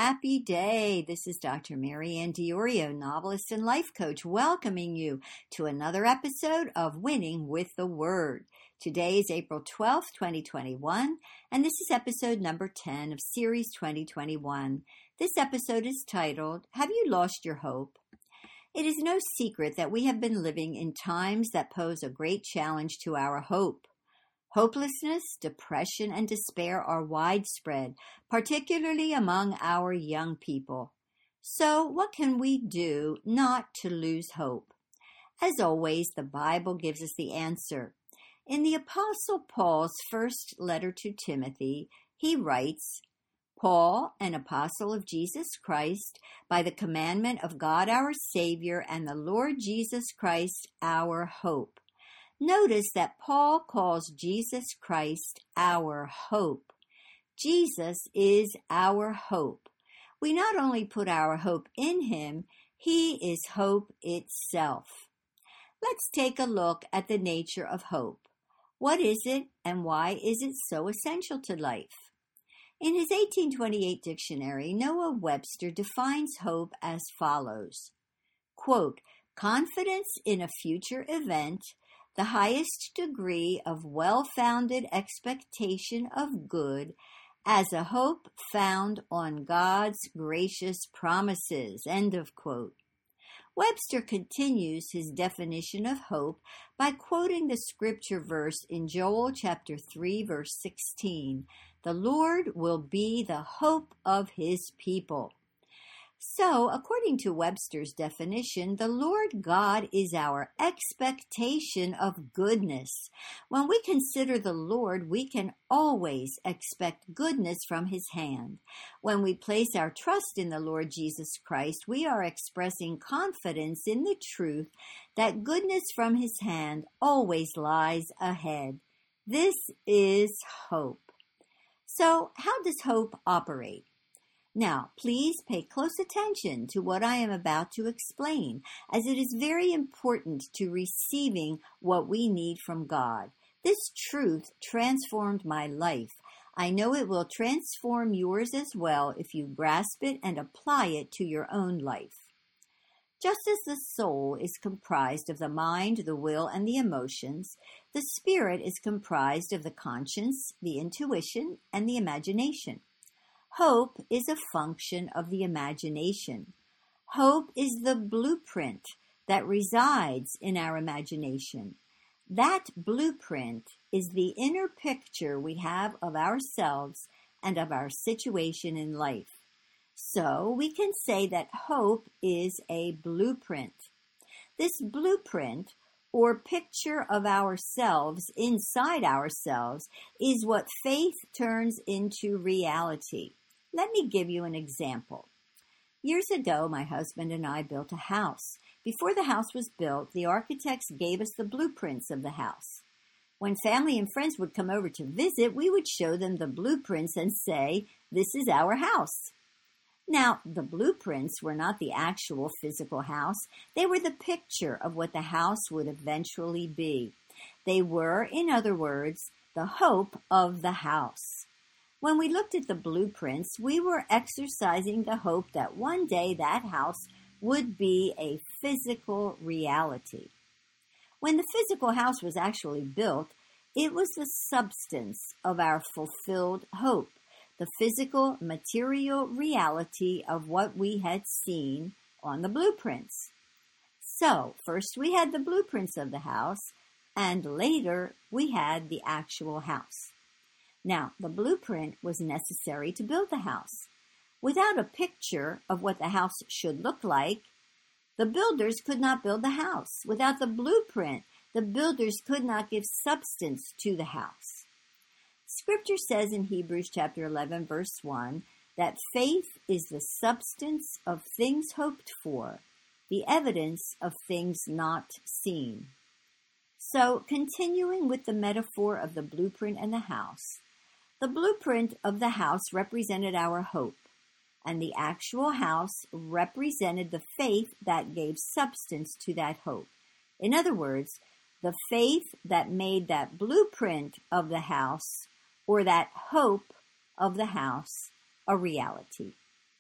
happy day. This is Dr. Mary Ann Diorio, novelist and life coach, welcoming you to another episode of Winning with the Word. Today is April 12th, 2021, and this is episode number 10 of Series 2021. This episode is titled, Have You Lost Your Hope? It is no secret that we have been living in times that pose a great challenge to our hope. Hopelessness, depression, and despair are widespread, particularly among our young people. So, what can we do not to lose hope? As always, the Bible gives us the answer. In the Apostle Paul's first letter to Timothy, he writes, Paul, an apostle of Jesus Christ, by the commandment of God our Savior and the Lord Jesus Christ our hope. Notice that Paul calls Jesus Christ our hope. Jesus is our hope. We not only put our hope in him, he is hope itself. Let's take a look at the nature of hope. What is it and why is it so essential to life? In his 1828 dictionary, Noah Webster defines hope as follows, quote, confidence in a future event, the highest degree of well-founded expectation of good as a hope found on God's gracious promises, end of quote. Webster continues his definition of hope by quoting the scripture verse in Joel chapter 3, verse 16, the Lord will be the hope of his people. So, according to Webster's definition, the Lord God is our expectation of goodness. When we consider the Lord, we can always expect goodness from his hand. When we place our trust in the Lord Jesus Christ, we are expressing confidence in the truth that goodness from his hand always lies ahead. This is hope. So, how does hope operate? Now, please pay close attention to what I am about to explain, as it is very important to receiving what we need from God. This truth transformed my life. I know it will transform yours as well if you grasp it and apply it to your own life. Just as the soul is comprised of the mind, the will, and the emotions, the spirit is comprised of the conscience, the intuition, and the imagination. Hope is a function of the imagination. Hope is the blueprint that resides in our imagination. That blueprint is the inner picture we have of ourselves and of our situation in life. So we can say that hope is a blueprint. This blueprint, or picture of ourselves inside ourselves, is what faith turns into reality. Let me give you an example. Years ago, my husband and I built a house. Before the house was built, the architects gave us the blueprints of the house. When family and friends would come over to visit, we would show them the blueprints and say, "This is our house." Now, the blueprints were not the actual physical house. They were the picture of what the house would eventually be. They were, in other words, the hope of the house. When we looked at the blueprints, we were exercising the hope that one day that house would be a physical reality. When the physical house was actually built, it was the substance of our fulfilled hope, the physical, material reality of what we had seen on the blueprints. So, first we had the blueprints of the house, and later we had the actual house. Now, the blueprint was necessary to build the house. Without a picture of what the house should look like, the builders could not build the house. Without the blueprint, the builders could not give substance to the house. Scripture says in Hebrews chapter 11, verse 1, that faith is the substance of things hoped for, the evidence of things not seen. So, continuing with the metaphor of the blueprint and the house, the blueprint of the house represented our hope, and the actual house represented the faith that gave substance to that hope. In other words, the faith that made that blueprint of the house, or that hope of the house, a reality.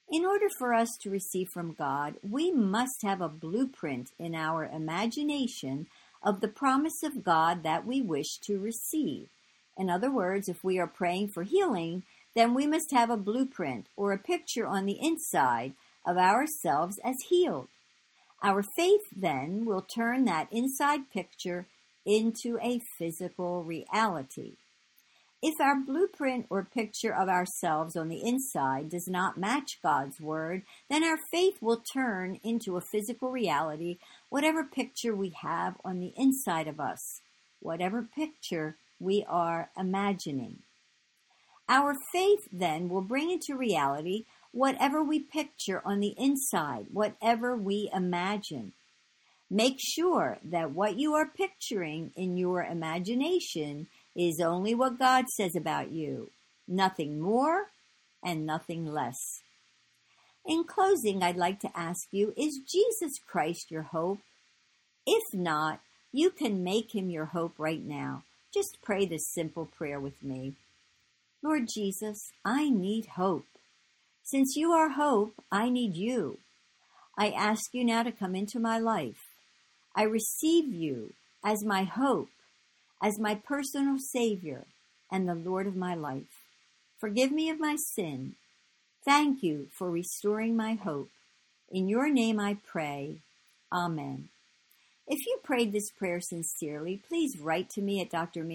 In order for us to receive from God, we must have a blueprint in our imagination of the promise of God that we wish to receive. In other words, if we are praying for healing, then we must have a blueprint or a picture on the inside of ourselves as healed. Our faith then will turn that inside picture into a physical reality. If our blueprint or picture of ourselves on the inside does not match God's Word, then our faith will turn into a physical reality, whatever picture we have on the inside of us, whatever picture we are imagining. Our faith then will bring into reality whatever we picture on the inside, whatever we imagine. Make sure that what you are picturing in your imagination is only what God says about you, nothing more and nothing less. In closing, I'd like to ask you, is Jesus Christ your hope? If not, you can make him your hope right now. Just pray this simple prayer with me. Lord Jesus, I need hope. Since you are hope, I need you. I ask you now to come into my life. I receive you as my hope, as my personal Savior and the Lord of my life. Forgive me of my sin. Thank you for restoring my hope. In your name I pray. Amen. If you prayed this prayer sincerely, please write to me at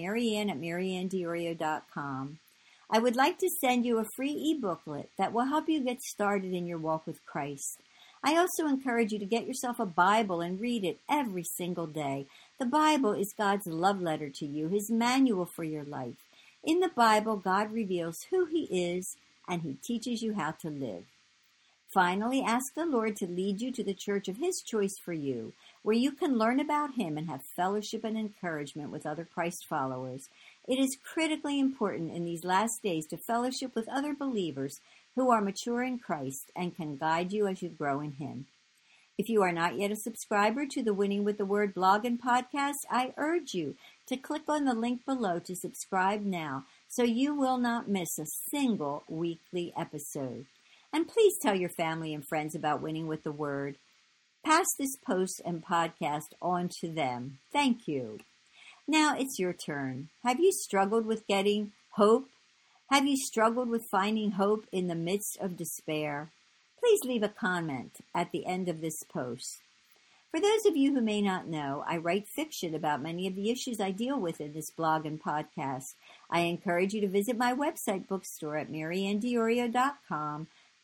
drmaryanne@mariannediorio.com. I would like to send you a free e-booklet that will help you get started in your walk with Christ. I also encourage you to get yourself a Bible and read it every single day. The Bible is God's love letter to you, his manual for your life. In the Bible, God reveals who he is, and he teaches you how to live. Finally, ask the Lord to lead you to the church of his choice for you, where you can learn about him and have fellowship and encouragement with other Christ followers. It is critically important in these last days to fellowship with other believers who are mature in Christ and can guide you as you grow in him. If you are not yet a subscriber to the Winning with the Word blog and podcast, I urge you to click on the link below to subscribe now so you will not miss a single weekly episode. And please tell your family and friends about Winning with the Word. Pass this post and podcast on to them. Thank you. Now it's your turn. Have you struggled with getting hope? Have you struggled with finding hope in the midst of despair? Please leave a comment at the end of this post. For those of you who may not know, I write fiction about many of the issues I deal with in this blog and podcast. I encourage you to visit my website bookstore at mariannediorio.com,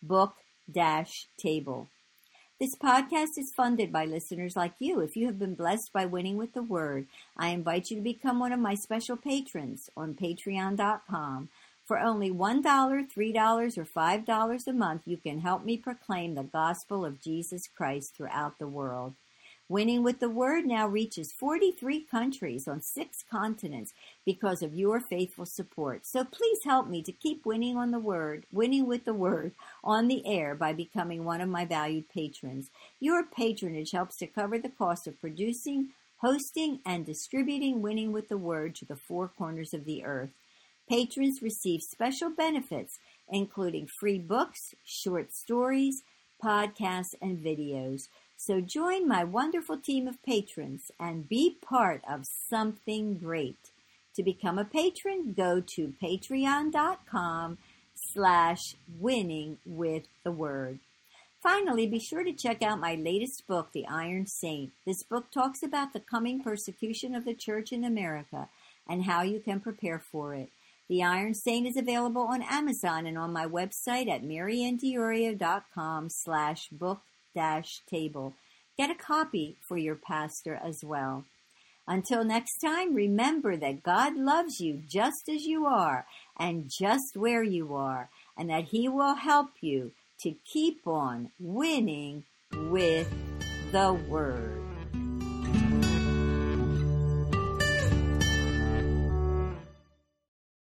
book-table. This podcast is funded by listeners like you. If you have been blessed by Winning with the Word, I invite you to become one of my special patrons on patreon.com. For only $1, $3, or $5 a month, you can help me proclaim the gospel of Jesus Christ throughout the world. Winning with the Word now reaches 43 countries on 6 continents because of your faithful support. So please help me to keep winning with the Word on the air by becoming one of my valued patrons. Your patronage helps to cover the cost of producing, hosting, and distributing Winning with the Word to the 4 corners of the earth. Patrons receive special benefits, including free books, short stories, podcasts, and videos. So join my wonderful team of patrons and be part of something great. To become a patron, go to patreon.com/winningwiththeword. Finally, be sure to check out my latest book, The Iron Saint. This book talks about the coming persecution of the church in America and how you can prepare for it. The Iron Saint is available on Amazon and on my website at mariannediorio.com/book-table. Get a copy for your pastor as well. Until next time, remember that God loves you just as you are and just where you are, and that he will help you to keep on winning with the Word.